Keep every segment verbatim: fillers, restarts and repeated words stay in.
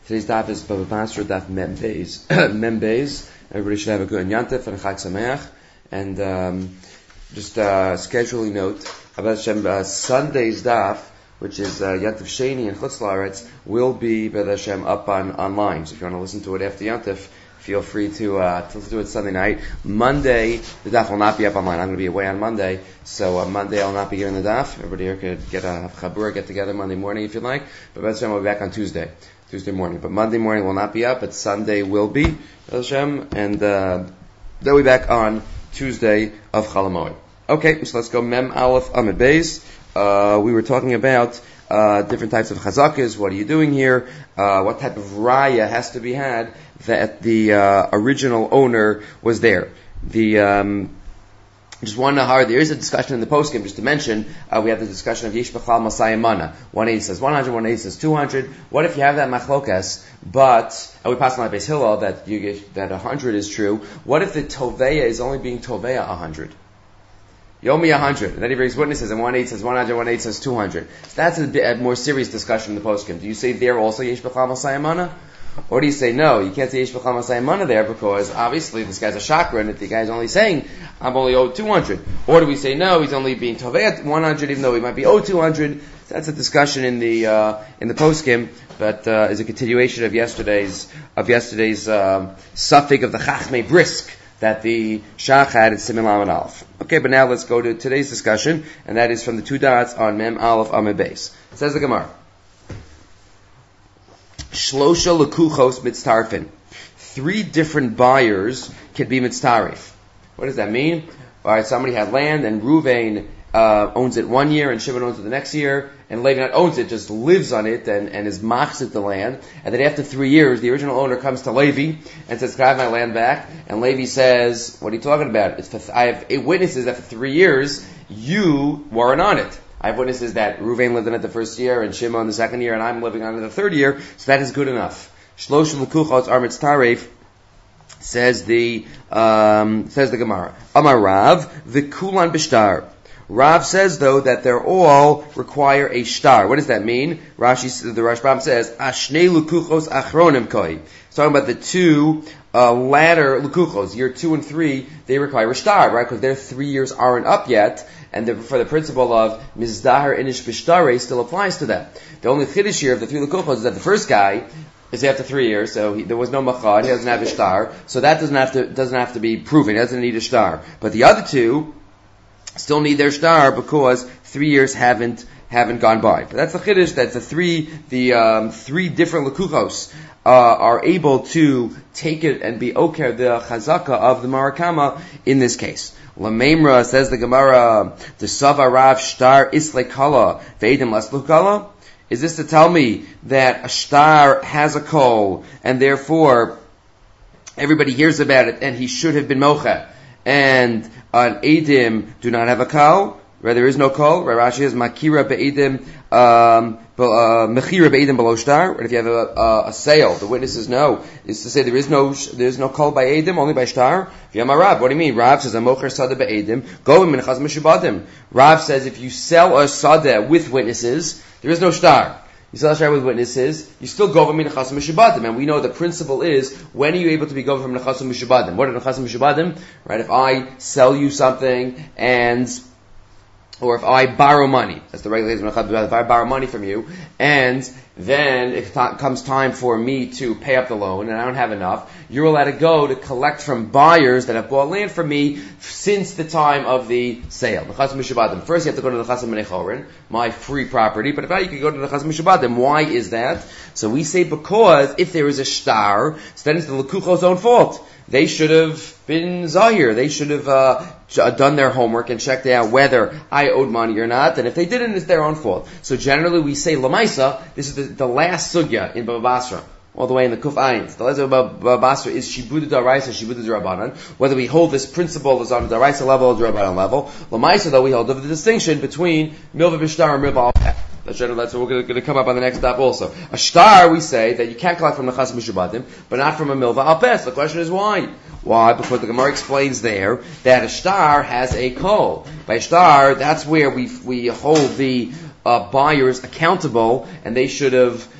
Today's daf is Baba Basra daf Mem Beis. Mem Beis. Everybody should have a good Yantif and a Chag Sameach. And um, just uh, scheduling note about Hashem, uh, Sunday's daf, which is uh, Yantif Sheni and Chutz La'aretz, will be B'ez Hashem up on online. So if you want to listen to it after Yantif, feel free to uh, to do it Sunday night. Monday, the daf will not be up online. I'm going to be away on Monday, so uh, Monday I'll not be giving the daf. Everybody here could get a chabur, get together Monday morning if you'd like. But B'ez Hashem will be back on Tuesday. Tuesday morning, but Monday morning will not be up, but Sunday will be, B'ez Hashem, and uh, they'll be back on Tuesday of Chol Hamoed. Okay, so let's go Mem Aleph Amud Beis. Uh, we were talking about uh, different types of chazakas. What are you doing here? Uh, what type of raya has to be had that the uh, original owner was there? The um, Just one nahar, there is a discussion in the poskim, just to mention, uh, we have the discussion of Yesh B'chal Masayim Mana. one eighty says one hundred, one eighty says two hundred. What if you have that machlokas, but, and we pass on like Beis Hillel, that you get, that one hundred is true. What if the Toveya is only being Toveya one hundred? Yomi one hundred. And then he brings witnesses, and one eighty says one hundred, one eighty says two hundred. So that's a, bit, a more serious discussion in the poskim. Do you say there also Yesh B'chal Masayim Mana? Or do you say, no, you can't say Yesh B'chal Masayim Mana there because obviously this guy's a chakra and if the guy's only saying, I'm only owed two hundred. Or do we say, no, he's only being Tovei at one hundred even though he might be owed two hundred. That's a discussion in the, uh, in the poskim, but, uh, is a continuation of yesterday's, of yesterday's, um, suffix of the Chachmei Brisk that the Shach had at Siman Lamed Aleph. Okay, but now let's go to today's discussion, and that is from the two dots on Mem Aleph Amud Beis. It says the Gemara. Shlosha lekuchos mitztarfin. Three different buyers can be mitztarif. What does that mean? All right, somebody had land, and Ruvain uh, owns it one year, and Shimon owns it the next year, and Levi not owns it, just lives on it, and, and is machzit the land. And then after three years, the original owner comes to Levi and says, "Can I have my land back?" And Levi says, "What are you talking about? It's for th- I have eight witnesses that for three years you weren't on it. I have witnesses that Ruvain lived in it the first year, and Shimon the second year, and I'm living on it the third year, so that is good enough." Shlosh lekuchos are mitztarif. Says the um, says the Gemara. Amar Rav v'kulan b'shtar. Rav says though that they're all require a shtar. What does that mean? Rashi, the Rashbam says ashnei lukuchos achronim koi. It's talking about the two uh, latter lukuchos, year two and three. They require a shtar, right? Because their three years aren't up yet, and the, for the principle of mizdahar inish b'shtare still applies to them. The only chiddush here of the three lukuchos is that the first guy is after three years, so he, there was no machad, he doesn't have a shtar, so that doesn't have to doesn't have to be proven, he doesn't need a shtar. But the other two still need their shtar because three years haven't haven't gone by. But that's the chiddush, that's the three the um, three different lekuchos uh, are able to take it and be oker the chazaka of the marakama in this case. Lamemra says the Gemara, the Sava Rav shtar isle kala ve'edim laslu kala. Is this to tell me that a shtar has a kol, and therefore everybody hears about it, and he should have been mocha, and an edim do not have a kol, where there is no kol? Rashi is makira be'edim, um, mechira be'edim below shtar. And if you have a, a, a sale, the witnesses know is to say there is no there is no kol by edim, only by shtar. If you have a Rav, what do you mean? Rav says a mocher sada be'edim, go in minchas mishubadim. Rav says if you sell a sada with witnesses, there is no shtar. You sell a shtar with witnesses, you still go from minchas mishubadim, and we know the principle is when are you able to be go from minchas mishubadim? What are minchas mishubadim? Right? If I sell you something and or if I borrow money, that's the regulation of minchas. If I borrow money from you, and then it t- comes time for me to pay up the loan, and I don't have enough, you're allowed to go to collect from buyers that have bought land from me since the time of the sale. The Chasam Mishubadim. First, you have to go to the Chasam Menechorin, my free property, but if not, you can go to the Chasam Mishubadim. Why is that? So we say because if there is a shtar, so then it's the Lekucho's own fault. They should have been zahir. They should have uh, done their homework and checked out whether I owed money or not. And if they didn't, it's their own fault. So generally we say lamaisa. This is the, the last sugya in Baba Basra, all the way in the Kuf Ayin. The last of Baba Basra is shibuda daraisa, shibuda darabanan. Whether we hold this principle is on the daraisa level or darabanan level. Lamaisa, though, we hold the distinction between milva b'shtar and milva al-peh. That's what we're going to come up on the next stop also. A shtar, we say that you can't collect from the Chasam Mishubadim, but not from a milva al-peh. The question is why? Why? Because the Gemara explains there that a shtar has a kol. By shtar, that's where we we hold the uh, buyers accountable, and they should have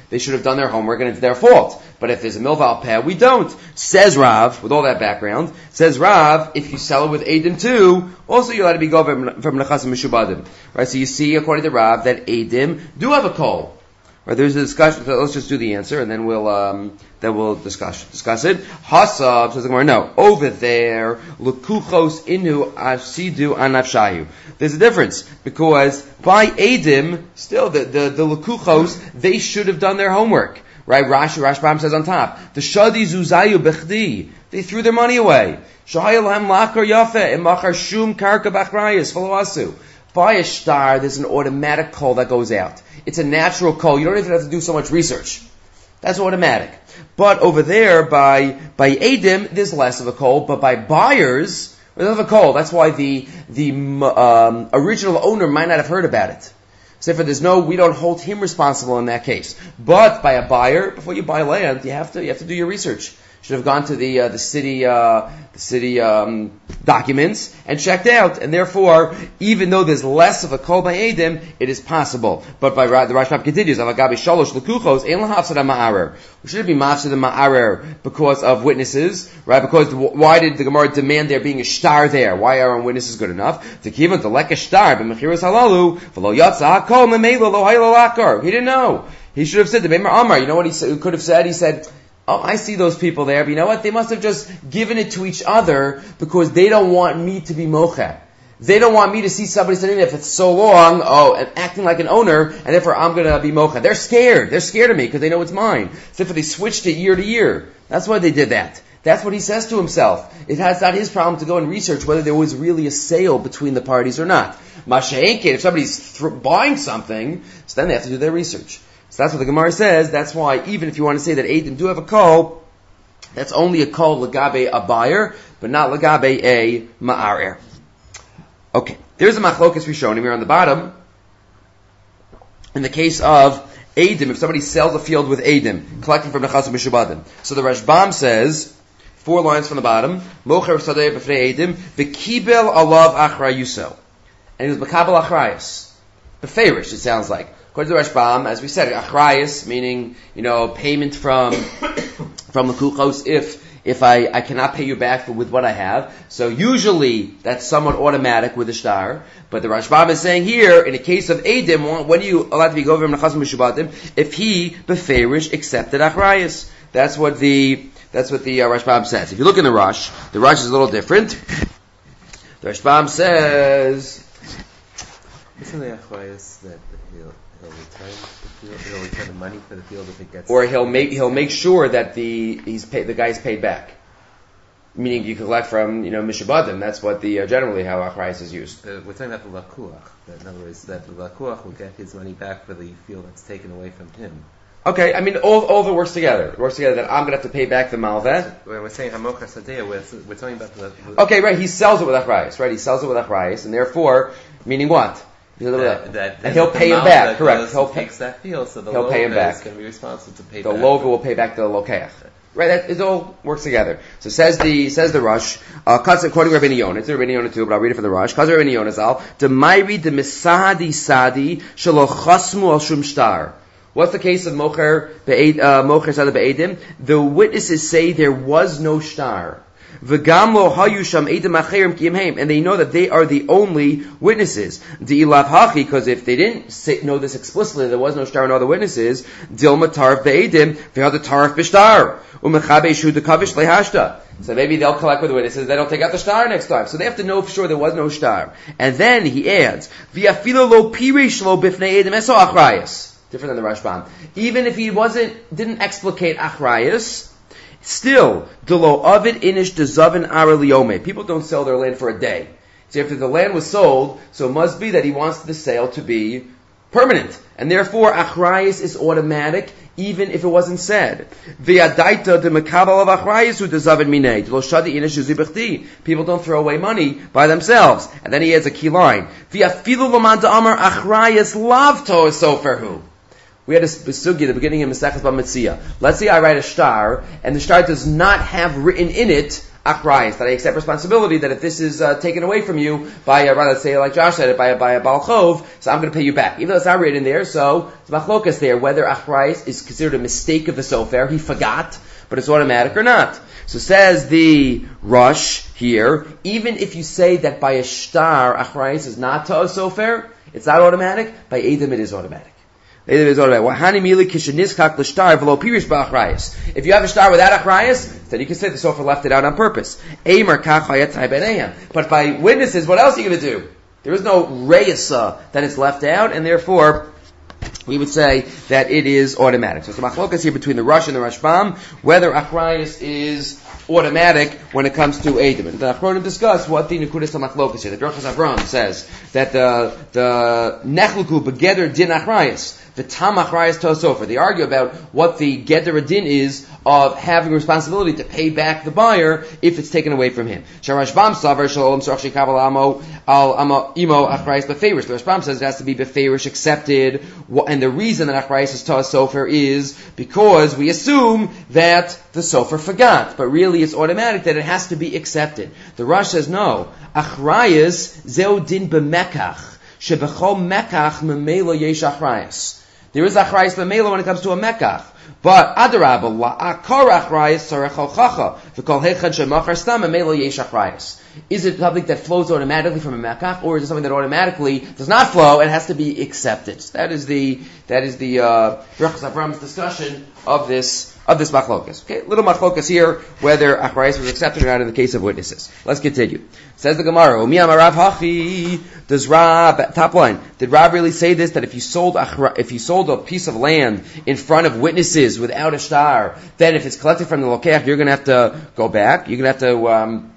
they should have done their homework and it's their fault. But if there's a milval peh, we don't. Says Rav, with all that background, says Rav, if you sell it with Eidim too, also you're allowed to be go from Nechasim Mishubadim. Right, so you see, according to Rav, that Eidim do have a kol. Right, there's a discussion, so let's just do the answer and then we'll, um, then we'll discuss, discuss it. Hasab, says the Gemara, no. Over there, Lukuchos inu asidu anafshayu. There's a difference, because by Eidim, still, the, the, the Lukuchos, they should have done their homework. Right, Rashi, Rashbam says on top, the Shadi Zuzayu Bechdi, they threw their money away. Shahayalhem Lakar Yafe, Imachar Shum Karka Bachrayas, Falawasu. By a star, there's an automatic call that goes out. It's a natural call. You don't even have to do so much research. That's automatic. But over there, by by Eidim, there's less of a call. But by buyers, there's of a call. That's why the the um, original owner might not have heard about it. So if there's no, we don't hold him responsible in that case. But by a buyer, before you buy land, you have to you have to do your research. Should have gone to the uh, the city uh, the city um, documents and checked out, and therefore, even though there's less of a kol by Eidim, it is possible. But by the Rashbam continues, Avagabi Shalosh Lekuchos Ein Lahafsad Ma'arer. We shouldn't be Mafsad Ma'arer because of witnesses, right? Because why did the Gemara demand there being a star there? Why aren't witnesses good enough? To keep it to lek a star, but Mechiros Halalu V'lo Yatsa Hakol Memela Lo Haylo Lakar. He didn't know. He should have said the Beimer Amar. You know what he could have said? He said, oh, I see those people there, but you know what? They must have just given it to each other because they don't want me to be mocha. They don't want me to see somebody sitting there if it's so long, oh, and acting like an owner, and therefore I'm going to be mocha. They're scared. They're scared of me because they know it's mine. So therefore they switched it year to year. That's why they did that. That's what he says to himself. It has not his problem to go and research whether there was really a sale between the parties or not. Masha'enkin, if somebody's th- buying something, so then they have to do their research. So that's what the Gemara says. That's why even if you want to say that Eidim do have a kol, that's only a kol legabe a buyer, but not legabe a ma'arer. Okay, there's a machlokas Rishonim here on the bottom. In the case of Eidim, if somebody sells a field with Eidim, collecting from Nechasim Mishubadim. So the Rashbam says, four lines from the bottom, Mocher Sadeh B'fnei Eidim, V'kibel alav achrayuso. And he was B'kabel achrayus. Beferish, it sounds like. According to Rashbam, as we said, achrayus, meaning, you know, payment from, from the kuchos if, if I, I cannot pay you back for, with what I have. So usually, that's somewhat automatic with a shtar. But the Rashbam is saying here, in a case of Eidim, when are you allowed to be governed from Nechasim Mishubadim? If he, beferish, accepted achrayus. That's what the, that's what the uh, Rashbam says. If you look in the Rush, the Rush is a little different. The Rashbam says, isn't the achrayus that he'll, he'll return the field, he'll return the money for the field if it gets, or he'll make he'll make sure that the he's paid, the guy's paid back. Meaning you collect from, you know, Mishubadim. That's what the uh, generally how achrayus is used. Uh, we're talking about the lakuach. That in other words, that the lakuach will get his money back for the field that's taken away from him. Okay, I mean all all of it works together. It works together that I'm going to have to pay back the malveh. When we're saying hamocha sadeh, we're, we're talking about the, the okay, right. He sells it with achrayus, right? He sells it with achrayus, and therefore, meaning what? That, that, and he'll pay him back, correct? He'll pay, that field, so the he'll pay him back. Is going to be responsible to pay the back. lover will pay back the lokeach. Right, that it all works together. So says the says the Rush, uh, according to Rabbeinu Yonah, it's Rabbeinu Yonah too, but I'll read it from the Rush. Because Rabbeinu Yonah zal, Demairi de misadi sadi shelo chasmu al shum shtar. What's the case of mocher be'ed mocher sada be'edim? The witnesses say there was no shtar. V'gam lo hayu sham edim acherim ki yimheim, and they know that they are the only witnesses. Di'ilav hachi, because if they didn't say, know this explicitly, there was no shtar and other witnesses. Dilma tarif be'edim v'had tarif b'shtar u'mechabe shu dekavish lehashta. So maybe they'll collect with the witnesses. They don't take out the shtar next time, so they have to know for sure there was no shtar. And then he adds v'afilo lo piresh lo b'fnei edim eso achrayus. Different than the Rashbam. Even if he wasn't didn't explicate achrayus. Still, delo avid inish dezavin ara liome. People don't sell their land for a day. So after the land was sold, so it must be that he wants the sale to be permanent. And therefore, achrayus is automatic, even if it wasn't said. V'yadaita de mekabel of achrayus hu dezavin minei. Delo shadi inish uzibechti. People don't throw away money by themselves. And then he adds a key line. V'yafilu loman da'amar achrayus lavto esoferhu. We had a sugi at the beginning of Maseches Bamitzia. Let's say I write a shtar, and the shtar does not have written in it achrayus, that I accept responsibility that if this is uh, taken away from you by, uh, let's say, like Josh said, by a, by a Baal Chov, so I'm going to pay you back. Even though it's not written there, so it's machlokas there, whether achrayus is considered a mistake of the sofer, he forgot, but it's automatic or not. So says the Rush here, even if you say that by a shtar, achrayus is not to a sofer, it's not automatic, by Edom it is automatic. Edom is automatic. If you have a shtar without achrayus, then you can say the sofer left it out on purpose. But by witnesses, what else are you going to do? There is no reisa that is left out, and therefore, we would say that it is automatic. So it's a machlokas here between the Rush and the Rashbam, whether achrayus is automatic when it comes to Edom. And the Achronim discuss what the Nekudas HaMachlokas here. The Berachos Avram says that the the Nechluku begeder din achrayus, the tam achrayus to a sofer. They argue about what the geder din is of having responsibility to pay back the buyer if it's taken away from him. Sharashbam savar shalom sorach shekabel amo al amo imo achrayus beferish. The Rashbam says it has to be beferish, accepted, and the reason that achrayus is to a sofer is because we assume that the sofer forgot, but really it's automatic that it has to be accepted. The Rosh says no. Achrayus zeu din b'mekach shebechol mekach memela yesh achrayus. There is achrayus memela when it comes to a mekach. But adarabah la'akor achrayus tzarech hochacha v'kol hechad shemachar stam memela yesh achrayus. Is it something that flows automatically from a mekach, or is it something that automatically does not flow and has to be accepted? That is the that is the uh, Berachos Avram's discussion of this of this machlokas. Okay, little machlokas here whether achrayus was accepted or not in the case of witnesses. Let's continue. Says the Gemara, Umiyam Rav Hachi. Does Rab, top line, did Rab really say this, that if you sold achra, if you sold a piece of land in front of witnesses without a shtar, then if it's collected from the lokech, you're going to have to go back. You're going to have to um,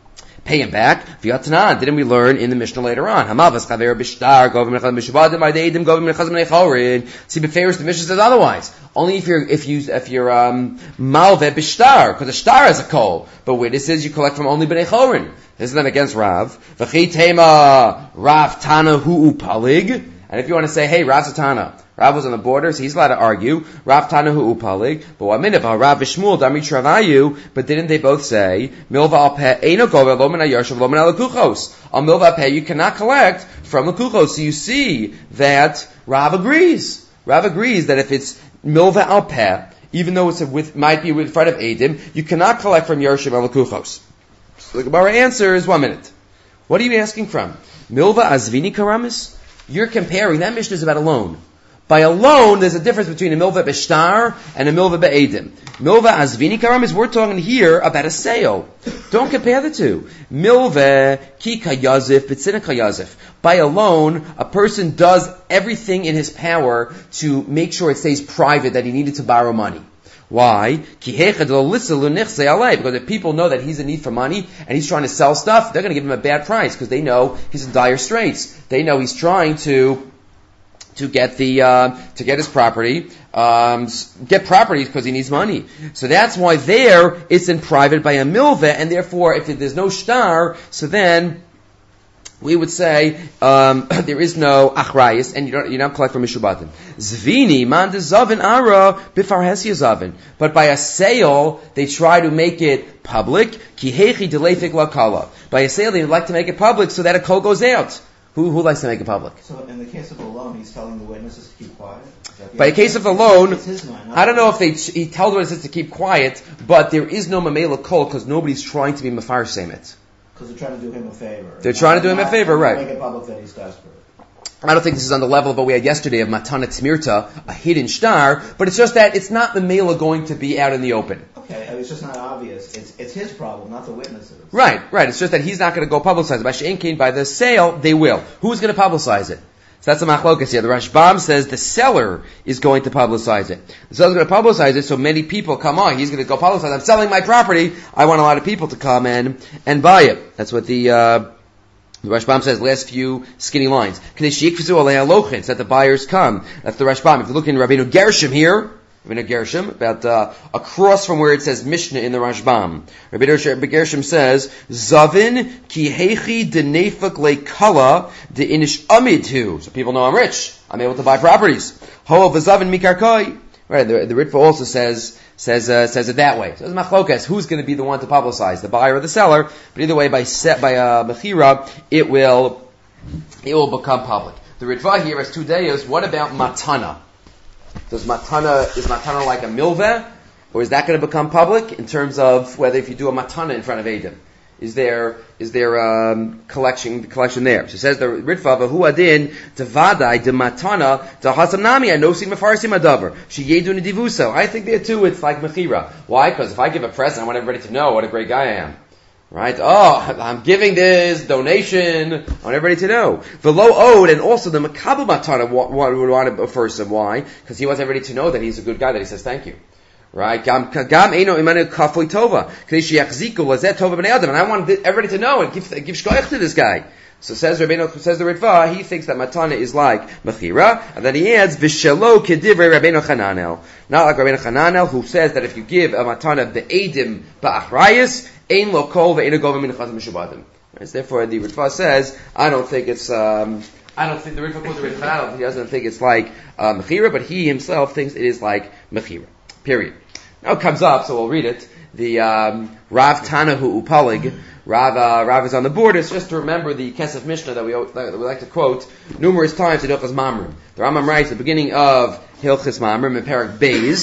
pay him back. V'yatanan, didn't we learn in the Mishnah later on? Hamavas chaver b'shtar govim nechaz mishubadim adedim govim nechaz mechorin. See, beferish the Mishnah says otherwise. Only if you're if you if you're um, malve b'shtar, because a shtar is a kol, but witnesses you collect from only b'nei chorin. Isn't that against Rav? V'chi tema Rav Tana hu upalig. And if you want to say, hey, Rav Tana, Rav was on the borders, he's allowed to argue. Rav Tana hu upalig. But what minute? Rav Vishmuel dami travayu. But didn't they both say milva al peh eino gove lo min hayarshav lo min halakuchos? On milva al peh you cannot collect from the kuchos. So you see that Rav agrees. Rav agrees that if it's milva al peh, even though it's a with might be in front of Edom, you cannot collect from yarshav halakuchos. So the Gemara answers, one minute. What are you asking from? Milva azvini karamis? You're comparing, that Mishnah is about a loan. By a loan, there's a difference between a milva b'shtar and a milva b'edim. Milva azvini karamis, we're talking here about a sale. Don't compare the two. Milva ki kayazif b'tzina kayazif. By a loan, a person does everything in his power to make sure it stays private that he needed to borrow money. Why? Because if people know that he's in need for money and he's trying to sell stuff, they're going to give him a bad price because they know he's in dire straits. They know he's trying to to get the uh, to get his property, um, get properties because he needs money. So that's why there it's in private by a milveh, and therefore if there's no shtar, so then we would say um, there is no achrayus, and you don't you don't collect from mishubatim. Zvini man de zavin ara bifarhesia zavin. But by a sale, they try to make it public. Ki hechi delefik lakala. By a sale, they like to make it public so that a kol goes out. Who who likes to make it public? So in the case of a loan, he's telling the witnesses to keep quiet? By a case of a loan, money, I don't know if they he tells the witnesses to keep quiet, but there is no mamela kol because nobody's trying to be mefarshim it. Because they're trying to do him a favor. They're trying to do him a favor, right. Make it public that he's desperate. I don't think this is on the level of what we had yesterday of Matana Tzmirta, a hidden star, but it's just that it's not the Mela going to be out in the open. Okay, I mean, it's just not obvious. It's it's his problem, not the witnesses. Right, right. It's just that he's not going to go publicize it. By She'en Kein, by the sale, they will. Who's going to publicize it? So that's a machlokas here. The Rashbam says the seller is going to publicize it. The seller's going to publicize it, so many people come on. He's going to go publicize. I'm selling my property. I want a lot of people to come in and buy it. That's what the uh, the Rashbam says. Last few skinny lines. That the buyers come. That's the Rashbam. If you look in Rabbeinu Gershom here, Rabbeinu Gershom, about uh, across from where it says Mishnah in the Rashbam, Rabbeinu Gershom says, Zavin ki hechi denefak lekala de inish amidhu. So people know I'm rich. I'm able to buy properties. Ho v'zavin mikarkoi. Right, the, the Ritva also says says uh, says it that way. So it's machlokas. Who's going to be the one to publicize, the buyer or the seller? But either way, by set by uh, mechira, it will it will become public. The Ritva here has two dayas. What about matana? Does matana is matana like a milveh, or is that going to become public in terms of whether if you do a matana in front of Edom? Is there is there um, collection collection there? So it says the Ritva v'hu adin devadai de matana de hasanami anosim mefarsim adavar sheyedu nedivuso. I think there too it's like mechira. Why? Because if I give a present, I want everybody to know what a great guy I am. Right? Oh, I'm giving this donation. I want everybody to know. V'lo owed, and also the makabel matana would want to first. Why? Because he wants everybody to know that he's a good guy. That he says thank you. Right? Gam gam eino imanu kafui tova. K'nei sheyachziku lazet tova b'nei adam. And I want everybody to know and give give shkoich to this guy. So says Rabbeinu, says the Ritva, he thinks that matana is like mechira, and then he adds v'shelo kedivrei Rabbeinu Chananel. Not like Rabbeinu Chananel, who says that if you give a matana be'edim ba'achrayis, ein lo kol ve'einu gova min chazim mishubadim. Therefore, the Ritva says, I don't think it's. Um, I don't think the Ritva quotes the Ritva. He doesn't think it's like uh, mechira, but he himself thinks it is like mechira. Period. Now it comes up, so we'll read it. The um, Rav Tanahu Upalig. Rav, uh, Rav is on the board. It's just to remember the Kesef Mishnah that we, that we like to quote numerous times in Hilchos Mamrim. The Rambam writes at the beginning of Hilchos Mamrim in Parak Beis,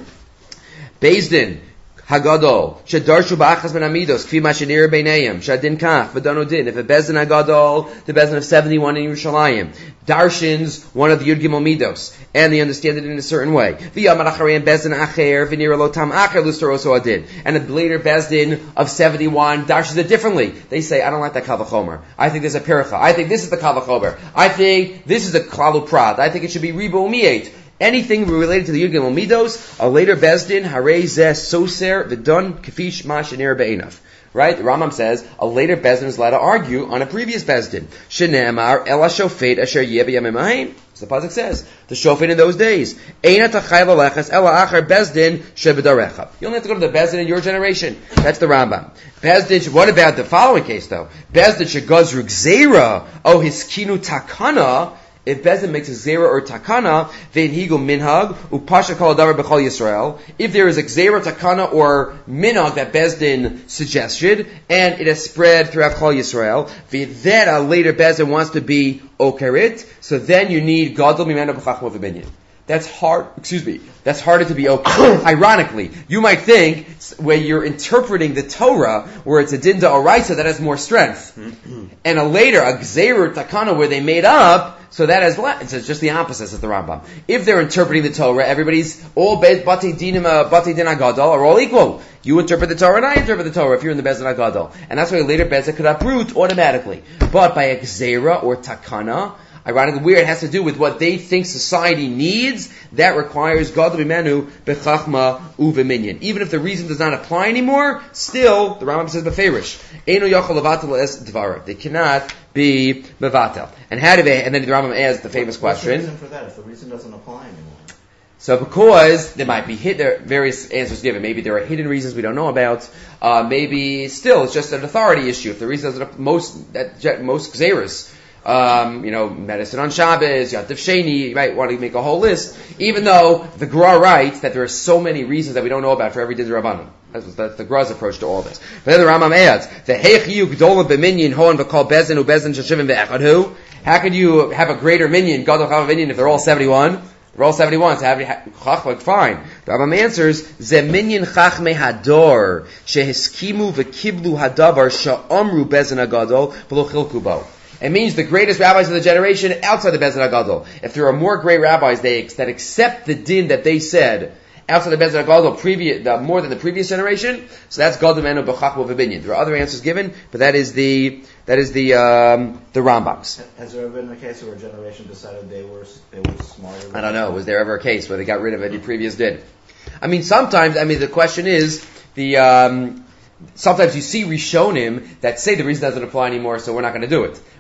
Beis Din Hagadol Shedarshu Ba'achas Ben Amidos Kfi Mashenir Beinayim Shadin Kaf V'Dano Din. If a Beis Din Hagadol, the Beis Din of seventy-one in Yerushalayim, darshins one of the Yud Gimel Midos, and they understand it in a certain way. V'yamar acharei Beis Din acher v'nira lo tam acher lustar also adin. And a later Beis Din of seventy-one darshins it differently. They say, I don't like that Kal V'chomer. I think there's a pericha. I think this is the Kal V'chomer. I think this is the Klalu Prat. I think it should be Ribo Umiate. Anything related to the Yud Gimel Midos, a later Beis Din harei zeh soser v'don kafish ma shenir be'enav. Right? The Rambam says a later Beis Din is allowed to argue on a previous Beis Din. Shene'emar ela shofet asher yeh b'yamim ha'im. So the pasuk says the shofet in those days eina tachayv aleches ela achar Beis Din shebedarecha. You only have to go to the Beis Din in your generation. That's the Rambam. Beis Din. What about the following case though? Beis Din shegazru gzeira o hiskinu takana. If Beis Din makes a zera or takana, vein higu minhag upasha kol davar b'chol Yisrael. If there is a zera, takana, or minhag that Beis Din suggested, and it has spread throughout Chol Yisrael, then a later Beis Din wants to be okerit, so then you need gadol mimenu b'chachma v'binyan. That's hard, excuse me, that's harder to be okay. Ironically, you might think, when you're interpreting the Torah, where it's a din da'oraisa, that has more strength. And a later, a gzeir takana, where they made up, so that has less. It's just the opposite, says the Rambam. If they're interpreting the Torah, everybody's, all bati dinim, bati din agadol are all equal. You interpret the Torah and I interpret the Torah if you're in the Beis Din agadol. And that's why later Beis Din could uproot automatically. But by a gzeira or takana, ironically, where it has to do with what they think society needs, that requires gadol mimenu bechachma uveminyan. Even if the reason does not apply anymore, still, the Rambam says beferish. Eino yachol levatel es dvara. They cannot be mevatel. And how do they, and then the Rambam asks the famous What's question. the reason for that if the reason doesn't apply anymore? So because there might be hit, there are various answers given. Maybe there are hidden reasons we don't know about. Uh, maybe still it's just an authority issue. If the reason doesn't, most, that, most gzeras, Um, you know, medicine on Shabbos, Yad Sheni, right, want to make a whole list, even though the Gra writes that there are so many reasons that we don't know about for every din Rabbanim. That's, that's the Gra's approach to all this. But then the Rambam adds, the Heichiyu Gdola B'minyan Hoan V'kol Bezin U Bezin Shashivim V'echadhu. How could you have a greater minyan, Gadol Chava minyan, if they're all seventy-one? They're all seventy-one, so have Chachma, fine. The Rambam answers, Ze minyan Chachme Hador, Shehiskimu V'kiblu Hadavar Sha'omru Bezin Agadol V'lo Chilku Bo. It means the greatest rabbis of the generation outside the Beis Din HaGadol. If there are more great rabbis they, that accept the din that they said outside the Beis Din HaGadol, previous, the, more than the previous generation, so that's Gadol Menu B'chachma V'binyan. There are other answers given, but that is the that is the um, the Rambam's. Has there ever been a case where a generation decided they were they were smarter? I don't know. Was there ever a case where they got rid of any previous din? I mean, sometimes. I mean, the question is the. Um, Sometimes you see Rishonim that say the reason doesn't apply anymore, so we're not going to do it.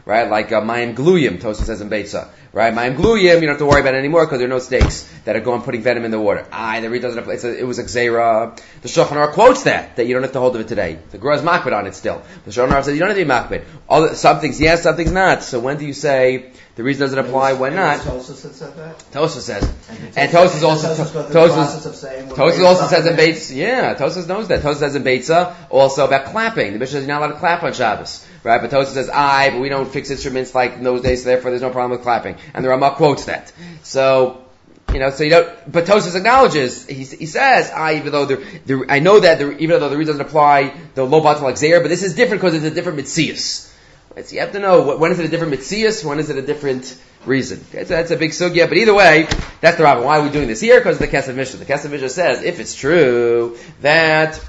right? Like uh, Mayim Gluyim, Tosfos says in Beitza, right? Mayim Gluyim, you don't have to worry about it anymore because there are no snakes that are going putting venom in the water. Ah, the read doesn't apply. It's a, it was a Gzeira. The Shulchan Aruch quotes that, that you don't have to hold of it today. The Gra is makbid on it still. The Shulchan Aruch says you don't have to be makbid. All the, some things yes, some things not. So when do you say the reason doesn't apply, when not? Tosfos had said that? Tosfos says. And, And Tosfos also, Tosfos, Tosfos also says in Beitza, yeah, Tosfos knows that. Tosfos says in Beitza also about clapping. The Mishnah says you're not allowed to clap on Shabbos. Right, but Tosfos says, "I," but we don't fix instruments like in those days, so therefore there's no problem with clapping. And the Ramah quotes that. So, you know, so you don't. But Tosfos acknowledges. He, he says, "I," even though the, the I know that the, even though the reason doesn't apply, the low batal like Zayir, but this is different because it's a different mitzias. Right, so you have to know when is it a different mitzias, when is it a different reason. Okay, so that's a big sugya. But either way, that's the Rabbah. Why are we doing this here? Because of the Kesef Mishnah. The Kesef Mishnah says if it's true that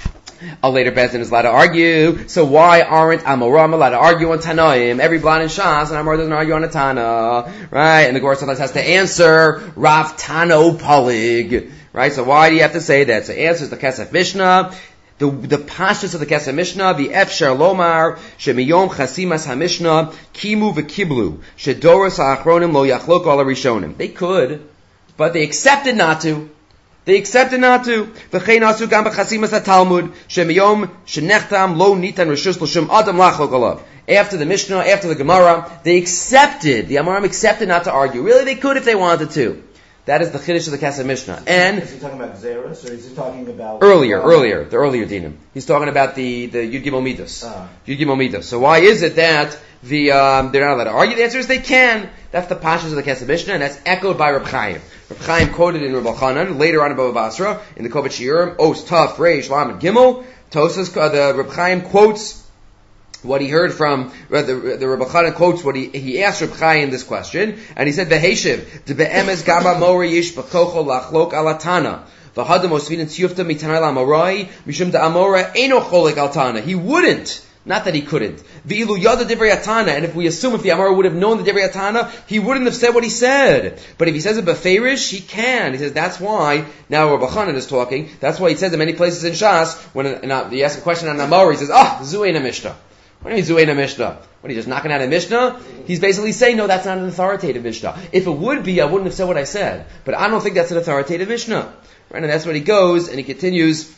a later Bezdin is allowed to argue. So why aren't Amoram allowed to argue on Tanaim? Every blind in Shas, and Amor doesn't argue on a Tana. Right? And the Gemara sometimes has to answer Rav Tano Polig. Right? So why do you have to say that? So answers the Kesef Mishnah. The, the pashtus of the Kesef Mishnah, the Efshar Lomar, Shemiyom Chasimas HaMishnah, Kimu V'Kiblu, Shedoros HaAchronim Lo Yachlok Al HaRishonim. They could, but they accepted not to. They accepted not to. V'chein asu gam b'chasimas haTalmud shemiyom shenechtam lo nitan reshus l'shum adam lachlok alav. After the Mishnah, after the Gemara, they accepted. The Amoram accepted not to argue. Really, they could if they wanted to. That is the chiddush of the Kesef Mishnah. And is he talking about Xeris, or is he talking about earlier, earlier, the earlier dinim? He's talking about the the Yud Gimel Midos. Ah. Yud Gimel Midos. So why is it that the um, they're not allowed to argue? The answer is they can. That's the pashas of the Kesef Mishnah, and that's echoed by Reb Chaim. Reb Chaim quoted in Reb Elchanan, later on in Bava Basra, in the Kovet Shiurim, Os Taf Reish Lamed Gimel. Tosas, uh, the Reb Chaim quotes what he heard from, uh, the, the Reb Elchanan quotes what he, he asked Reb Chaim this question, and he said, V'heshiv, de be'emes gaba mori yish b'kocho lachlok alatana. V'hadam osvin tziyufta mitanai la'amorai, mishum da'amora eno cholek altana. He wouldn't. Not that he couldn't. V'ilu yada divrei atana, and if we assume if the Amora would have known the divrei atana, he wouldn't have said what he said. But if he says it beferish, he can. He says that's why. Now Rabbi Chanan is talking. That's why he says in many places in Shas when and you ask a question on an Amora, he says, "Ah, zuein Mishnah." What do you mean zuein Mishnah? What are you just knocking out a Mishnah? He's basically saying, no, that's not an authoritative Mishnah. If it would be, I wouldn't have said what I said. But I don't think that's an authoritative Mishnah. Right? And that's what he goes and he continues.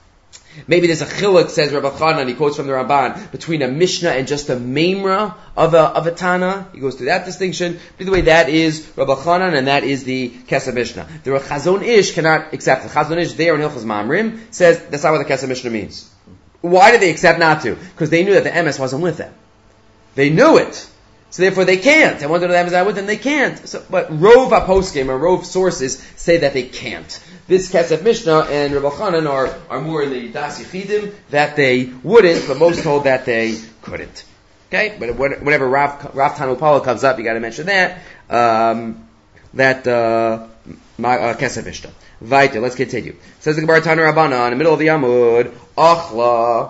Maybe there's a chiluk, says Rabbi Chanan, he quotes from the Ramban, between a Mishnah and just a Memra of a, of a Tana. He goes through that distinction. By the way, that is Rabbi Chanan and that is the Kesef Mishnah. The Chazon Ish cannot accept it. Chazon Ish there in Hilchos Mamrim says that's not what the Kesef Mishnah means. Why did they accept not to? Because they knew that the M S wasn't with them. They knew it. So therefore they can't. And once the M S is not with them, they can't. So, but Rov HaPoskim or Rov sources say that they can't. This Kesef Mishnah and Rabbi Chanan are, are more in the Das Yechidim that they wouldn't, but most hold that they couldn't. Okay? But whenever Rav, Rav Tanu Pala comes up, you gotta mention that. Um, that, uh, my, uh, Kesef Mishnah. Vaita, let's continue. Says the Gemara Tanu Rabbana in the middle of the Amud, Achla,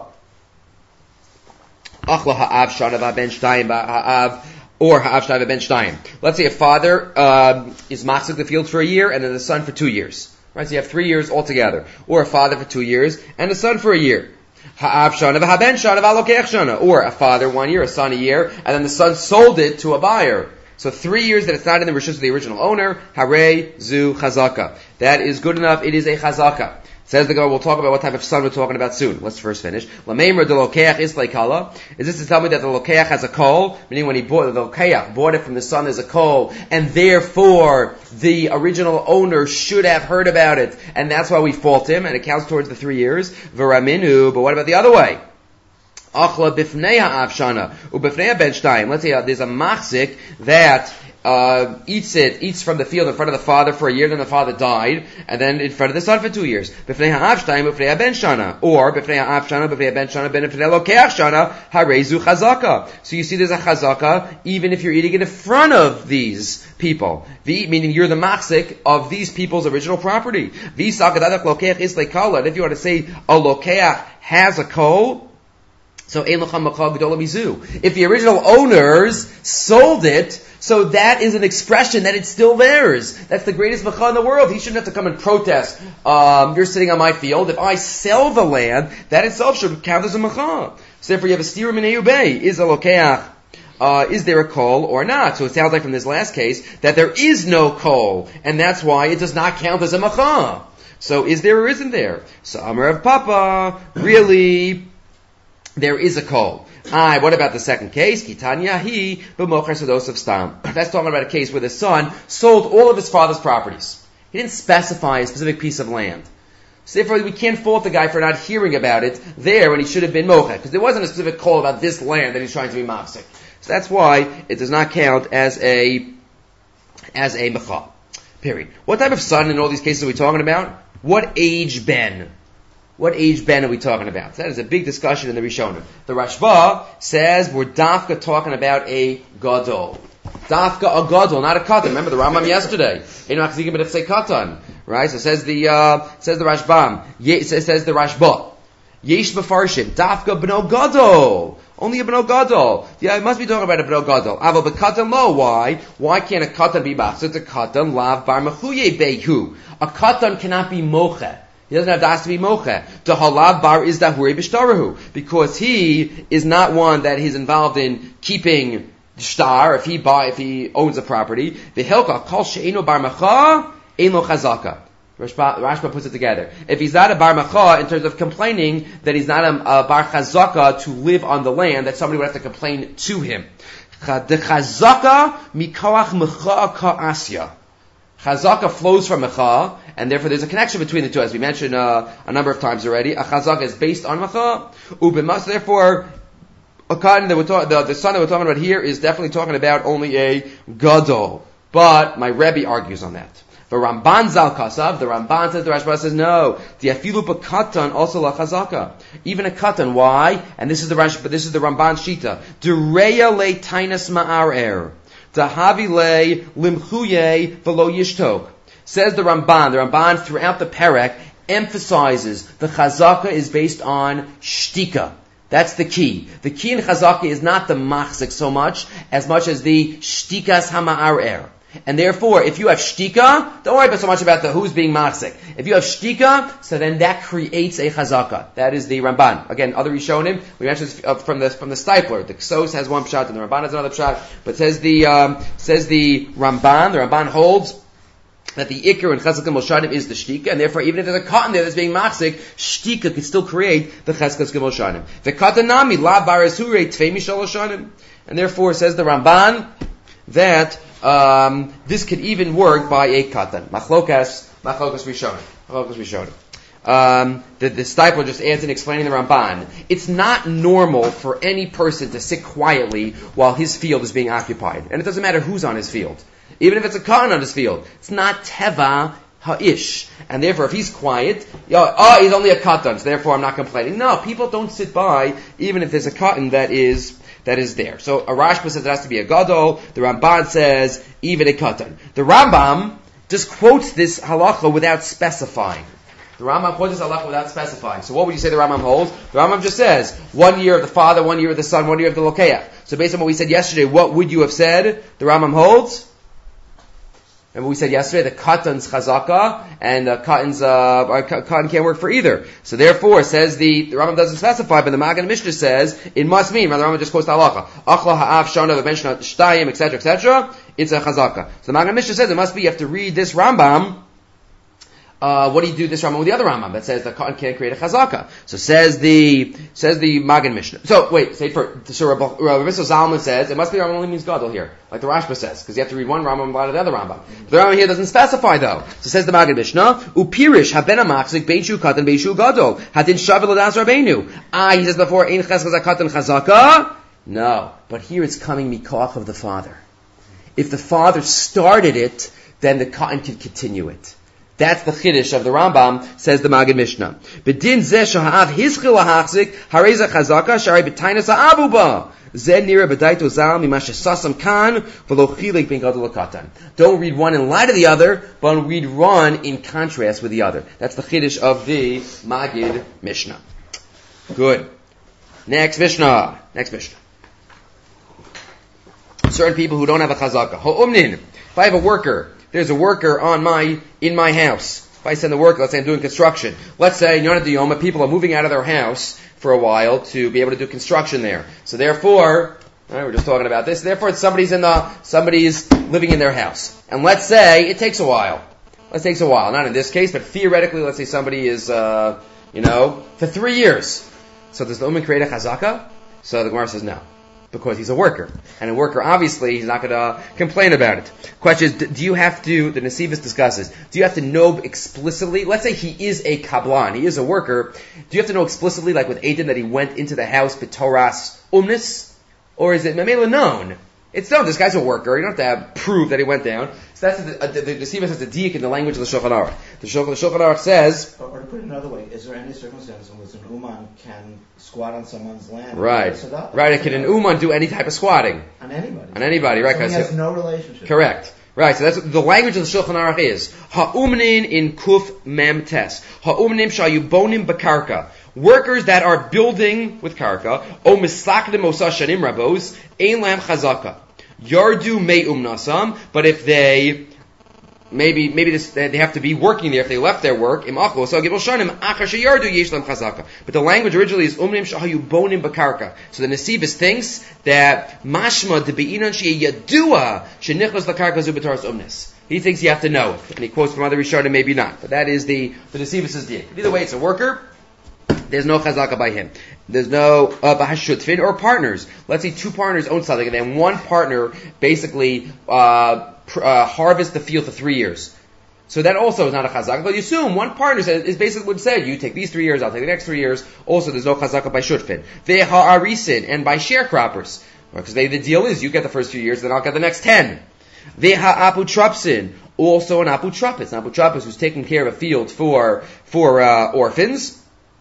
Achla ha'av shana v'ben shtayim ha'av, or ha'av shana v'ben shtayim. Let's say a father, um, is machzik the field for a year and then the son for two years. Right, so you have three years altogether. Or a father for two years, and a son for a year. Ha'av shana v'haben shana v'alokeach shana. Or a father one year, a son a year, and then the son sold it to a buyer. So three years that it's not in the rishus of the original owner, hare zu chazaka. That is good enough, it is a chazaka. Says the Gemara, we'll talk about what type of son we're talking about soon. Let's first finish. Lameimra de lokeach is leikala. Is this to tell me that the lokeach has a kol? Meaning when he bought, the lokeach bought it from the son as a kol, and therefore the original owner should have heard about it, and that's why we fault him, and it counts towards the three years. V'raminu, but what about the other way? Achla bifnei ha'av shana, ubifnei ben shtayim. Let's say uh, there's a machzik that Uh, eats it, eats from the field in front of the father for a year, then the father died, and then in front of the son for two years. B'fnei ha'av shtayim, b'fnei ben shana. Or, b'fnei ha'av shana, b'fnei ben shana, b'fnei lokeach shana, harezu chazaka. So you see there's a chazaka, even if you're eating it in front of these people. The, meaning you're the machzik of these people's original property. V'sakadadak lokeach is lekala. And if you want to say a lokeach has a kol, so if the original owners sold it, so that is an expression that it's still theirs. That's the greatest macha in the world. He shouldn't have to come and protest. Um, you're sitting on my field. If I sell the land, that itself should count as a macha. So therefore you have a stira minei ubei. Is a lokeach uh, is there a kol or not? So it sounds like from this last case that there is no kol, and that's why it does not count as a macha. So is there or isn't there? So Amar of Papa, really, there is a kol. Aye, what about the second case? Kitanya hi b'mocher sados of stam. That's talking about a case where the son sold all of his father's properties. He didn't specify a specific piece of land. So therefore, we can't fault the guy for not hearing about it there when he should have been mocher, because there wasn't a specific call about this land that he's trying to be mafsik. So that's why it does not count as a as a mecha. Period. What type of son in all these cases are we talking about? What age ben? What age ben are we talking about? So that is a big discussion in the Rishonim. The Rashba says we're dafka talking about a gadol. Dafka a gadol, not a katan. Remember the Rambam yesterday. Katan. Right? So says the uh, says the Rashbam. Ye, says, says the Rashba. Yesh befarshim. Dafka b'no gadol. Only a b'no gadol. Yeah, it must be talking about a b'no gadol. Aval b'katan lo. Why? Why can't a katan be machzor? It's a katan lav bar mechuye behu. A katan cannot be moche. He doesn't have das to be moche. The halav bar is dahure b'shtarahu, because he is not one that is involved in keeping shtar. If he buy, if he owns a property, the hilka kol she'eno bar mecha eno chazaka. Rashba, Rashba puts it together. If he's not a bar mecha in terms of complaining that he's not a, a bar chazaka to live on the land, that somebody would have to complain to him. The chazaka mikoach mecha ka'asya. Chazaka flows from mecha, and therefore there's a connection between the two, as we mentioned uh, a number of times already. A chazaka is based on mecha, ubemas. Therefore, a cotton that we're talking, the, the son that we're talking about here is definitely talking about only a gadol. But my Rebbe argues on that. The Ramban zal kasav, the Ramban says, the Rashba says, no. The afilu b'katan also la chazaka. Even a katan, why? And this is the Rash, but this is the Ramban shita. Dereya le tainas ma'arer. Dahavi le limchuye v'lo yishtok. Says the Ramban. The Ramban throughout the perek emphasizes the chazaka is based on shtika. That's the key. The key in chazaka is not the machzik so much, as much as the shtikas hama'arer. And therefore, if you have shtika, don't worry about so much about the who's being machzik. If you have shtika, so then that creates a chazaka. That is the Ramban. Again, other Rishonim, we mentioned this from the from the Stipler. The Ksos has one pshat and the Ramban has another pshat. But says the um, says the Ramban, the Ramban holds that the ikar and cheskas gemol is the shtika, and therefore even if there's a cotton there that's being machzik, shtika can still create the cheskas gemol shanim. The katanami la baris hure tvei mishal shanim, and therefore says the Ramban that um, this could even work by a katan. Machlokas, machlokas rishonim, machlokas rishonim. Um, the, the Stipler just adds in explaining the Ramban. It's not normal for any person to sit quietly while his field is being occupied, and it doesn't matter who's on his field. Even if it's a katan on his field, it's not teva ha'ish, and therefore if he's quiet, yo, oh, he's only a katan, so therefore I'm not complaining. No, people don't sit by even if there's a katan that is that is there. So a Rashba says it has to be a gadol. The Ramban says even a katan. The Rambam just quotes this halacha without specifying. The Rambam quotes this halacha without specifying. So what would you say the Rambam holds? The Rambam just says one year of the father, one year of the son, one year of the lokeach. So based on what we said yesterday, what would you have said? The Rambam holds. Remember we said yesterday the katan's chazaka and the katan's uh, katan can't work for either. So therefore, says the the Rambam doesn't specify, but the Magen Mishnah says it must mean. Rather, the Rambam just quotes the halacha. Achla ha'af shana v'benshna shtayim, et cetera, et cetera. It's a chazaka. So the Magen Mishnah says it must be. You have to read this Rambam. Uh, what do you do this Rambam with the other Rambam that says the cotton can't create a chazaka? So says the says the Magen Mishnah. So wait, say for so Rabbi Zalman says it must be Rambam only means gadol here, like the Rashba says, because you have to read one Rambam and the other Rambam. The Rambam here doesn't specify though. So says the Magen Mishnah, upirish haben amachzik beishu katan beishu gadol hadin shavel adas rabbeinu. Ah, he says before ein cheskaz katan chazaka. No, but here it's coming mikoach of the father. If the father started it, then the cotton can continue it. That's the chiddush of the Rambam, says the Magen Mishnah. B'din zeh shaha'av hizchil ha'achzik hareza chazaka shari b'tainas ha'abuba. Zeh nira b'daito zal mimash sasam kan v'lo chilik ben gadol l'katan. Don't read one in light of the other, but read one in contrast with the other. That's the chiddush of the Magen Mishnah. Good. Next Mishnah. Next Mishnah. Certain people who don't have a chazaka. Ha'umnin. If I have a worker, there's a worker on my, in my house. If I send the worker, let's say I'm doing construction. Let's say, Yonah Diyoma, people are moving out of their house for a while to be able to do construction there. So therefore, All right, we're just talking about this. Therefore, somebody's in the somebody's living in their house, and let's say it takes a while. Let's say it takes a while. Not in this case, but theoretically, let's say somebody is, uh, you know, for three years. So does the uman create a chazaka? So the Gemara says no, because he's a worker, and a worker obviously he's not going to complain about it. Question is, do you have to? The Nesivus discusses. Do you have to know explicitly? Let's say he is a kablan, he is a worker. Do you have to know explicitly, like with Eitan, that he went into the house b'toras umnis? Or is it memela known? It's known. This guy's a worker. You don't have to prove that he went down. So that's the, uh, the, the, the Siva says the diak in the language of the Shulchan Aruch. The Shulchan, the Shulchan Aruch says. Or, or to put it another way, is there any circumstance in which an uman can squat on someone's land? Right. Right. Can an uman do any type of squatting? On anybody. On anybody, right? So he has no relationship. Correct. Right. So that's the language of the Shulchan Aruch is ha'umnin in kuf mem tes ha'umnim shayubonim bakarka. Workers that are building with karka, o misakdim osa shanim rabos, ein lam chazaka. Yardu me'um nasam, but if they, maybe, maybe this, they have to be working there, if they left their work, im achlo, so gibel shanim, achar sheyardu yesh lam chazaka. But the language originally is umnim shahayu bonim bakarka. So the Nesivus thinks that mashma de be'inan sheyadua shenichlas lakarka zu b'taras umnis. He thinks you have to know it. And he quotes from other Rishonim, maybe not. But that is the, the Nesivus' deal. Either way, it's a worker. There's no chazaka by him. There's no uh, bahashutfin or partners. Let's say two partners own something, and then one partner basically uh, pr- uh, harvests the field for three years. So that also is not a chazaka. But you assume one partner is basically what said. You take these three years, I'll take the next three years. Also, there's no chazaka by shutfin. Ve'ha'arisin, and by sharecroppers, because they the deal is you get the first few years, then I'll get the next ten. Ve'ha'aputrapsin, also an aputrapis, an aputrapis who's taking care of a field for for uh, orphans.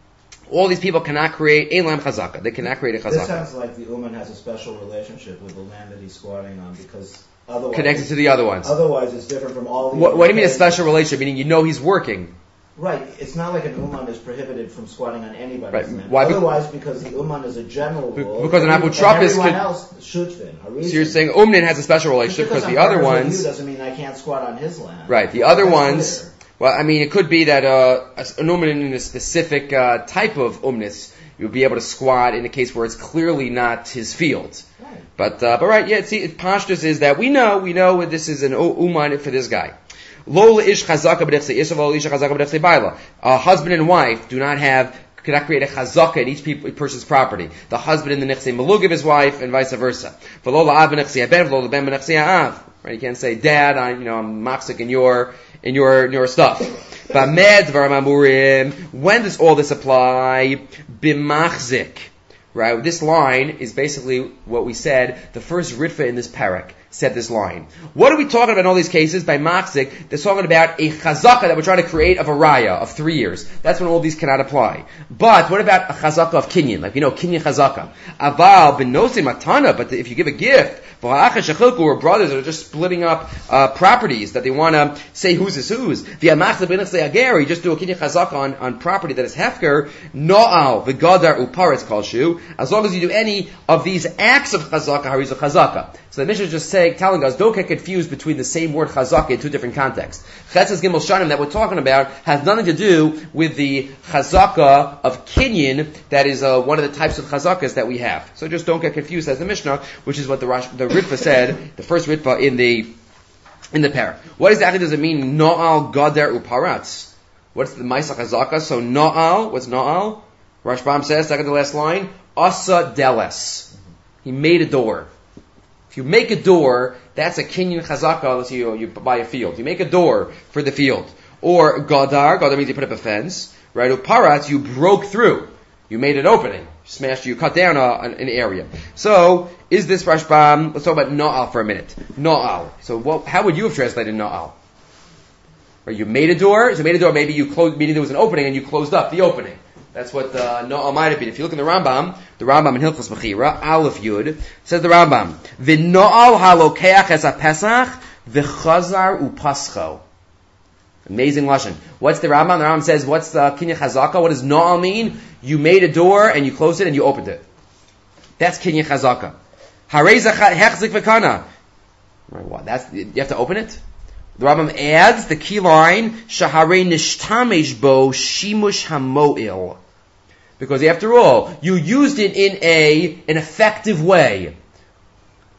All these people cannot create a lam chazaka. They cannot create a chazaka. This sounds like the uman has a special relationship with the land that he's squatting on, because otherwise connected to the other ones. Otherwise, it's different from all the. What, what do you mean a special relationship? Meaning you know he's working. Right. It's not like an uman is prohibited from squatting on anybody's right. land. Why? Otherwise, because the uman is a general rule. Because an aputrapis could. Everyone else should fit. So you're saying umnin has a special relationship because, because the other ones. Doesn't mean I can't squat on his land. Right. The other That's ones. Clear. Well, I mean, it could be that uh, an umnin in a specific uh, type of umnis, you would be able to squat in a case where it's clearly not his field. Right. But, uh, but right, yeah, see, pashtus is that we know, we know this is an uman for this guy. Lo ish chazaka b'dechse isav, lo ish chazaka b'dechse baila. A husband and wife do not have, cannot create a chazaka in each people, person's property. The husband in the nechse malug of his wife, and vice versa. V'lo la'av b'nechse ben, v'lo la'ben b'nechse ha'av. Right, you can't say, Dad, I, you know, I'm machzik in your, in your, in your stuff. When does all this apply? B'machzik. Right? This line is basically what we said. The first ritva in this parak said this line. What are we talking about in all these cases? By machzik, they're talking about a chazaka that we're trying to create of a raya of three years. That's when all these cannot apply. But what about a chazaka of kinyan? Like, you know, kinyan chazaka. Aval b'nosei matana, but if you give a gift, or brothers that are just splitting up uh, properties that they want to say who's is whose. Via machzik b'nechsei ager, you just do a kinyan chazaka on, on property that is hefker, no'al, v'gadar uparetz kol shu. As long as you do any of these acts of chazaka, hariz of chazaka. So the Mishnah is just saying, telling us, don't get confused between the same word chazaka in two different contexts. Chetzes gimel shanim that we're talking about has nothing to do with the chazaka of kinyan that is uh, one of the types of chazakas that we have. So just don't get confused as the Mishnah, which is what the Rosh, the Ritva said, the first Ritva in the in the parak. What exactly does it mean? No'al gader uparatz. What's the ma'isa chazaka? So no'al, what's no'al? Rashbam says, second to last line, asa deles. He made a door. If you make a door, that's a kinyan chazaka unless you, you buy a field. You make a door for the field. Or gadar, gadar means you put up a fence. Right? Uparatz, you broke through. You made an opening. Smashed, you cut down a, an, an area. So, is this Rashbam, let's talk about no'al for a minute. No'al. So what, how would you have translated no'al? Right, you made a door, so you made a door, maybe you closed, meaning there was an opening and you closed up the opening. That's what uh, no'al might have been. If you look in the Rambam, the Rambam in Hilchos Bechira, Aleph Yud, says the Rambam, V'no'al halokeach es ha-pesach, v'chazar upascho. Amazing lashon. What's the Rambam? The Rambam says, what's the kinyan chazaka? What does no'al mean? You made a door and you closed it and you opened it. That's kinyan chazaka. Harei hechzik v'kana. What? That's, you have to open it? The Rambam adds the key line, shaharei nishtamesh bo shimush hamo'il. Because after all, you used it in a, an effective way.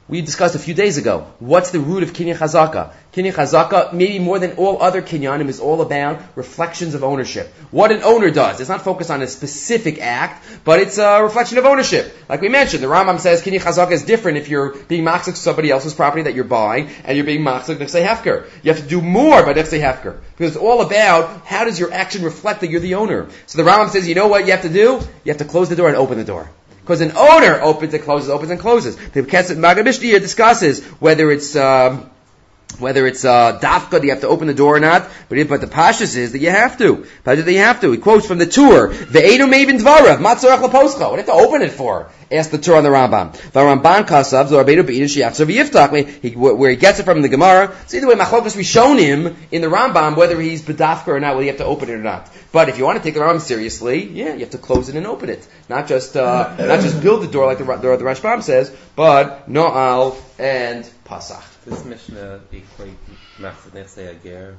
We discussed a few days ago. What's the root of Kinyan Chazaka? Kinyan Chazaka, maybe more than all other Kinyanim, is all about reflections of ownership. What an owner does. It's not focused on a specific act, but it's a reflection of ownership. Like we mentioned, the Rambam says Kinyan Chazaka is different if you're being machzik to somebody else's property that you're buying, and you're being machzik nechsei hefker. You have to do more by nechsei hefker. Because it's all about how does your action reflect that you're the owner. So the Rambam says, you know what you have to do? You have to close the door and open the door. Because an owner opens and closes, opens and closes. The Kesed Maggid Mishnah here discusses whether it's um, whether it's uh, dafka that you have to open the door or not. But if, but the pashtus is that you have to. But that you have to. He quotes from the Tur, "Ve'enu mevin dvarav matzorach laposcha." What do you have to open it for? Ask the Tur on the Rambam. The Ramban kasav zorabenu beinu shiachzav yiftach. Where he gets it from the Gemara. So either way, machlokas Rishonim in the Rambam whether he's bedafka or not, whether you have to open it or not. But if you want to take the Rambam seriously, yeah, you have to close it and open it. Not just uh, not just build the door like the, the, the Rashbam says, but no'al and pasach. This Mishnah equate machzik nechsei hager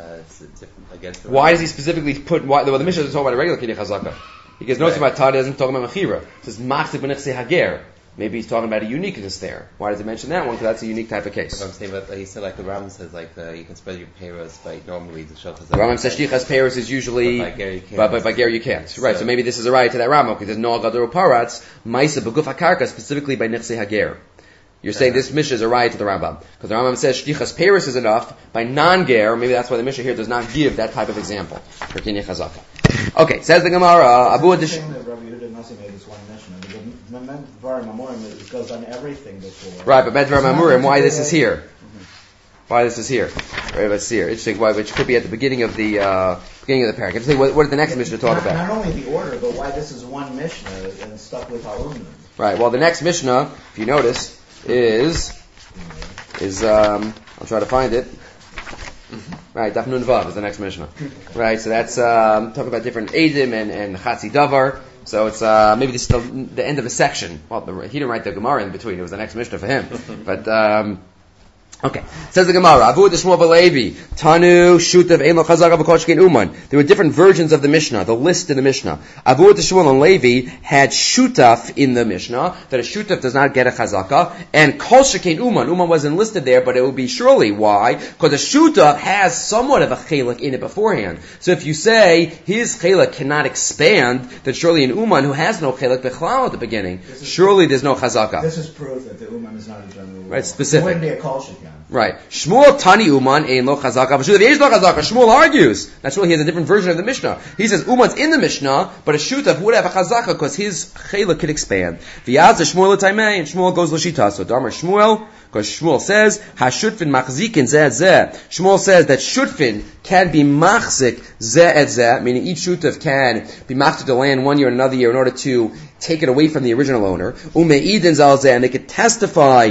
against the Why does he specifically put, why, well, the Mishnah doesn't talk about a regular Kinyan Chazaka. Because notice about Tadi doesn't talk about Mechira. It says machzik b'nechsei hager. Maybe he's talking about a uniqueness there. Why does he mention that one? Because that's a unique type of case. I'm saying, but he said like the Rambam says like uh, you can spread your payros by normally the shofar. The Rambam says shlichas payros is usually, but by ger you can't. But, but by ger you can't. Right. So, so maybe this is a right to that Rambam because there's no gadol paratz ma'isa b'guf hakarka specifically by nechsei hager. You're saying this Mishnah is a right to the Rambam. Because the Rambam says shlichas peiros is enough. By non-ger, maybe that's why the Mishnah here does not give that type of example for Kinyan Chazaka. Okay, says the Gemara, Abu Adish. The thing that Rabbi Yehuda Nasi made this one Mishnah. The Med Dvar Mamurim it goes on everything before. Right, but Med Dvar Mamurim, why this is here? Mm-hmm. Why this is here? Right, let's see here. Interesting, why, which could be at the beginning of the uh, beginning of the paragraph. Interesting, what, what did the next Mishnah talk not, about? Not only the order, but why this is one Mishnah and stuck with Harumim. Right. Well, the next Mishnah, if you notice, is is um, I'll try to find it. Right, Daf Nun Vav is the next Mishnah. Right, so that's um, talking about different Eidim and and Chatzi Davar. So it's uh, maybe this is the, the end of a section. Well, the, he didn't write the Gemara in between; it was the next Mishnah for him. But um, okay, says the Gemara, Avu Deshmuel Balevi, Tanu Shutav Ein Lo Chazaka B'Koshkein Uman. There were different versions of the Mishnah, the list in the Mishnah. Avu Deshmuel and Levi had Shutaf in the Mishnah, that a Shutaf does not get a Chazaka, and Kol Shekein Uman. Uman wasn't listed there, but it would be surely. Why? Because a Shutaf has somewhat of a Chelak in it beforehand. So if you say his Chelak cannot expand, then surely an Uman who has no Chelak B'Chlal at the beginning, surely there's no Chazaka. This is proof that the Uman is not a general rule. Right, specific. It wouldn't be a Kol Shekein. Right. Shmuel Tani Uman Ein Lo Chazaka. But there is no Chazaka. Shmuel argues. Naturally, he has a different version of the Mishnah. He says Uman's in the Mishnah, but a Shutaf would have a Chazaka because his Chela could expand. V'yaz Shmuel L'taimei, and Shmuel goes L'shita. So Damar Shmuel, because Shmuel says Hashutfin Machzikin Zeh et Zeh. Shmuel says that Shutfin can be Machzik Zeh et Zeh, meaning each Shutaf can be Machzik to land one year and another year in order to take it away from the original owner. Umeidin Zal Zeh, and they could testify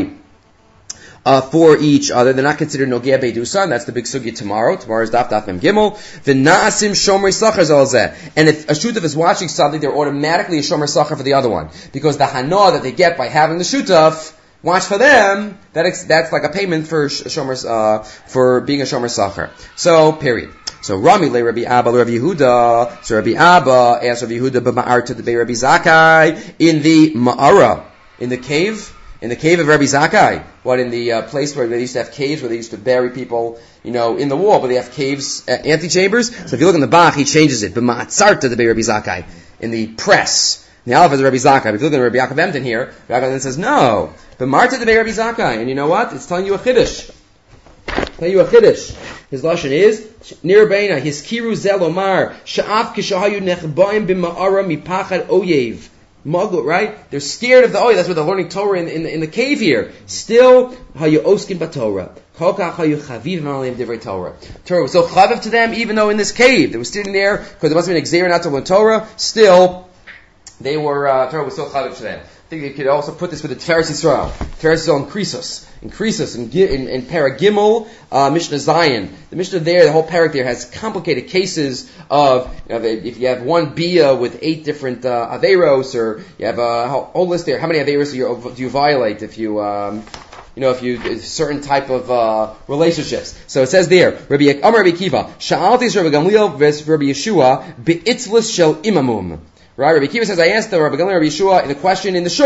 Uh, for each other. They're not considered Nogea Beidusan. That's the big sugya tomorrow. Tomorrow is Daf Daf Mem Gimel. V'na'asim Shomer Sachar Zalzeh. And if a Shutaf is watching something, they're automatically a Shomer Sachar for the other one. Because the Hana that they get by having the Shutaf, watch for them, that ex- that's like a payment for Shomer, uh, for being a Shomer Sachar. So, period. So Rami le Rabbi Abba le Rabbi Yehuda. So Rabbi Abba asked Rabbi Yehuda b'ma'ar to the Bei Rabbi Zakai in the Ma'ara, in the cave. In the cave of Rabbi Zakai, what in the uh, place where they used to have caves, where they used to bury people, you know, in the wall, but they have caves, uh, antechambers. So if you look in the Bach, he changes it. B'ma'atzarta the Rabbi Zakai, in the press. In the Aleph is Rabbi Zakai. If you look at Rabbi Yaakov Emden here, Rabbi Yaakov then says, no, b'marta the Rabbi Zakai. And you know what? It's telling you a chiddush. Telling you a chiddush. His lashon is Nir Beina, his kiru zelomar, sha'af kishahayu nechbaim b'ma'ara mipachad oyev. Magut, right? They're scared of the oil. That's what they're learning Torah in, in, the, in the cave here. Still, hayu oskin b'Torah. Kolkach hayu chaviv ma'alim divrei Torah. Torah was so chaviv to them, even though in this cave they were sitting there because there must have been a gzeira not to learn Torah. Still, they were uh, Torah was so chaviv to them. I think you could also put this with the Tiferes Yisrael. Tiferes Yisrael in Krisos. In Krisos, in, in, in Paragimel, uh, Mishnah Zion. The Mishnah there, the whole parak there has complicated cases of, you know, if you have one bia with eight different uh, averos, or you have a whole list there, how many averos do you, do you violate if you, um, you know, if you, certain type of, uh, relationships. So it says there, Rabbi Amar Rabbi Kiva, Sha'altis Rabbi Gamliel ves Rabbi Yeshua, be'itzlis shel imamum. Right? Rabbi Kiva says, I asked the Rabbi Gamliel Rabbi Yeshua in a question in the shuk.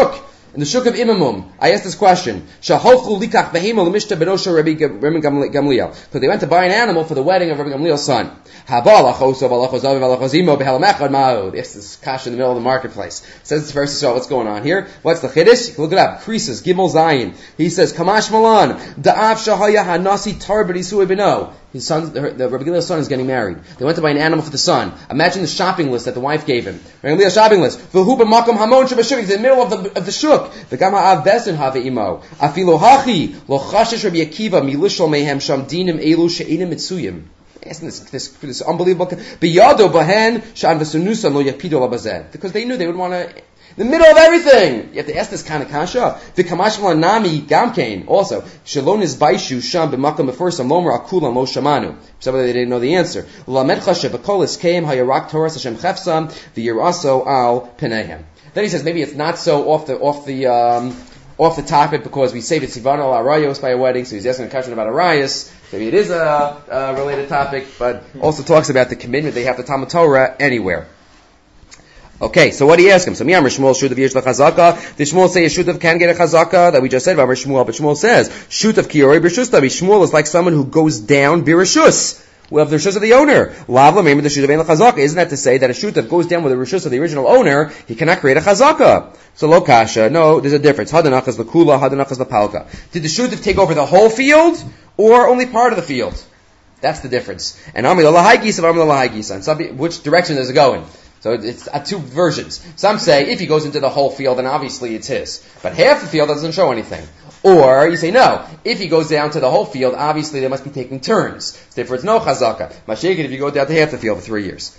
In the Shuk of Imamum, I asked this question. Shaholchu likach behema l'mishta benosha Rabbi Gamliel. Because they went to buy an animal for the wedding of Rabbi Gamliel's son. Habal achosov alachozav alachozimo behalamechad ma'od. Yes, this is kasha in the middle of the marketplace. Says it's first so what's going on here? What's the chiddush? Look it up. Creases, Gimel Zayin. He says, Kamash Malan, Da'af Shahaya Hanasi Tar B'Nisui B'no. His son, the, the Rabbi Gamliel's son is getting married. They went to buy an animal for the son. Imagine the shopping list that the wife gave him. Rabbi Gamliel's shopping list. V'hu b'makom hamon shebashuk. He's in the middle of the, of the shuk. V'gama av besin have imo. Afilo hachi. Lo chashish Rabbi Akiva milishol mehem sham dinim elu she'inim mitzuyim. Isn't this, this, this unbelievable? Biyado bahen shan v'sunusan lo yapido labazeh. Because they knew they would want to... In the middle of everything! You have to ask this kind of kasha. The kamashmal nami gamkein. Also, shalon is baishu sham b'makam b'fursam lomer akulam lo shamanu. Somebody they didn't know the answer. Lamedcha shebakol iskeim hayarak Torah Hashem chefsam v'yiraso al penehem. Then he says maybe it's not so off the off the um, off the topic because we say that sivan al arayos by a wedding, so he's asking a question about arayos. Maybe it is a, a related topic, but also talks about the commitment they have to Talmud Torah anywhere. Okay, so what do you ask him? So, Miyam Shmuel Shutav Yesh Chazaka. Did Shmuel say a Shutav can get a Chazaka? That we just said about Shmuel, but Shmuel says Shutav Kiyorei B'Shustav. Shmuel is like someone who goes down B'Rishus. Well, the Rishus of the owner. Lavla maybe the Shutav ain't a Chazaka. Isn't that to say that a Shutav goes down with the Rishus of the original owner? He cannot create a Chazaka. So lo kasha. No, there's a difference. Hadanach is l'kula, hadanach is l'palka. Did the Shutav take over the whole field or only part of the field? That's the difference. And Amil Lahaigis of Amil Lahaigis. And some, which direction is it going? So it's uh, two versions. Some say if he goes into the whole field, then obviously it's his. But half the field doesn't show anything. Or you say no. If he goes down to the whole field, obviously they must be taking turns. So therefore it's no chazaka. Mashaykin if you go down to half the field for three years.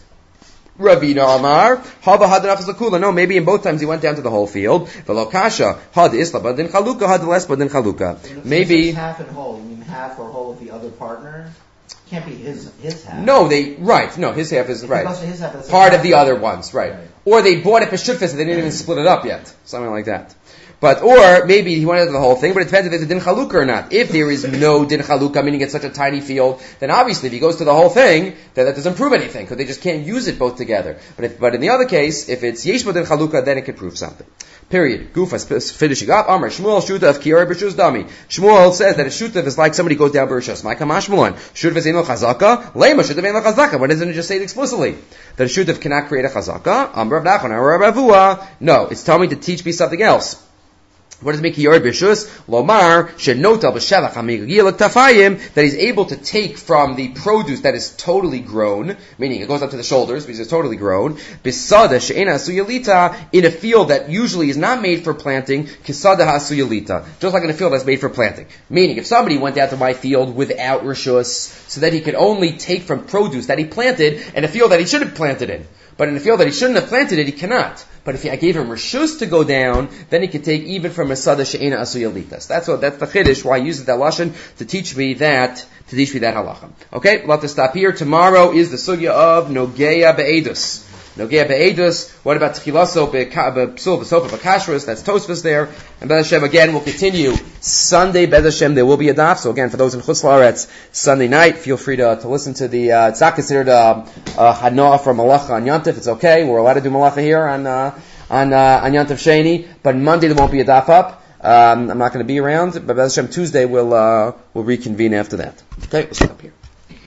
Ravina Amar, Haba Hadanafas Lakula. No, maybe in both times he went down to the whole field. Velokasha, Had Isla, but then Chaluka, Had less, but then Chaluka. Maybe half and whole. You mean half or whole of the other partner? Can't be his his half. No, they right. No, his half is right. His half, that's part half of the other ones, right. right? Or they bought it for shutfis and they didn't even split it up yet, something like that. But or maybe he went into the whole thing, but it depends if it's a din chalukah or not. If there is no din chalukah, meaning it's such a tiny field, then obviously if he goes to the whole thing, then that doesn't prove anything because they just can't use it both together. But if, but in the other case, if it's yesh din chalukah, then it can prove something. Period. Gufa finishing up. Amar Shmuel Shutav Kiyar B'Rishus Dami. Shmuel says that a Shutav is like somebody goes down B'Rishus. My Kamashmulan. Shutav is Eino Chazaka. Lema Shutav Eino Chazaka. Why doesn't it just say it explicitly? That a Shutav cannot create a Chazaka. Amar Rav Nachman. Amar Rav Avua. No, it's telling me to teach me something else. What does it make Kiyar B'Rishus? Lomar Shenota B'Shelach Hamigil Tafayim, that he's able to take from the produce that is totally grown, meaning it goes up to the shoulders because it's totally grown. Bisada She'ena Asuyalita, in a field that usually is not made for planting. Kisada Hasuyalita, just like in a field that's made for planting. Meaning, if somebody went out to my field without Rishus, so that he could only take from produce that he planted in a field that he should have planted in. But in a field that he shouldn't have planted it, he cannot. But if I gave him reshus to go down, then he could take even from a sada she'ena asuyalitas. That's what, that's the chiddush, why I use that lashon to teach me that, to teach me that halacha. Okay, we'll have to stop here. Tomorrow is the sugya of Nogea Be'edus. Nogea Be'edus. What about Tchilaso Be'psul B'sofa B'kashrus? That's Tosfos there. And Bez Hashem, again, we'll continue Sunday. Bez Hashem, there will be a daf. So again, for those in Chutz La'aretz, Sunday night, feel free to, to listen to the, uh, it's not considered a, a Hanoah for Malacha on Yantif. It's okay. We're allowed to do Malacha here on, uh, on, uh, on Yantif Sheni. But Monday there won't be a daf up. Um, I'm not going to be around. But Bez Hashem, Tuesday we'll, uh, we'll reconvene after that. Okay, we'll stop here.